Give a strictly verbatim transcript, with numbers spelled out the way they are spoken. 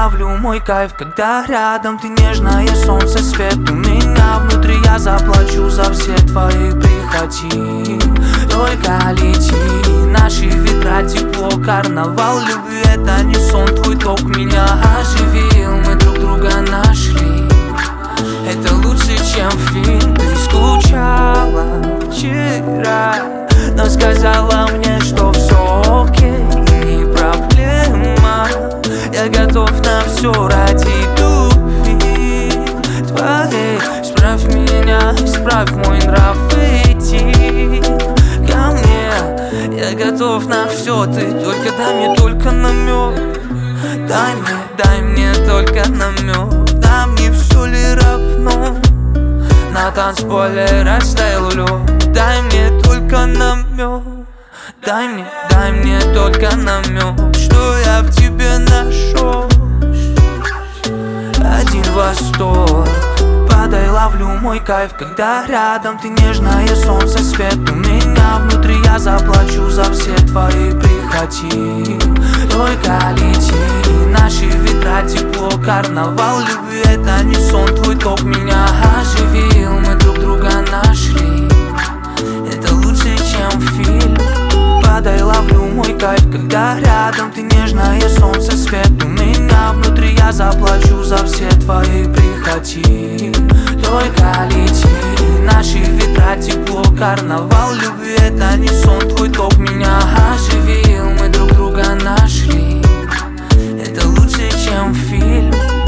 ловлю мой кайф, когда рядом ты, нежное солнце, свет у меня внутри. Я заплачу за все твои прихоти. Только лети, наши ветра, тепло, карнавал любви. Это не сон, твой ток меня оживил. Мы друг друга нашли, это лучше, чем фильм. Ты скучала вчера, но сказала мне, что все окей, не проблема. Я готов на все ради любви твоей. Исправь меня, исправь мой нрав, иди ко мне. Я готов на все, ты только дай мне только намек. Дай мне, дай мне только намек. Да мне все ли равно? На танцполе растаял лед. Дай мне только намек. Дай мне, дай мне только намек, что я в тебе нашел. Один восторг. Падай, ловлю мой кайф, когда рядом ты, нежное солнце, свет у меня внутри. Я заплачу за все твои прихоти. Только лети, наши ветра, тепло, карнавал любви. Это не сон, твой ток меня оживил. Мы друг друга нашли, это лучше, чем фильм. Падай, ловлю мой кайф, когда рядом ты, нежное солнце, свет у меня внутри. Я заплачу за все твои прихоти. Только лети, наши ветра, тепло, карнавал любви. Это не сон, твой ток меня оживил. Мы друг друга нашли, это лучше, чем фильм.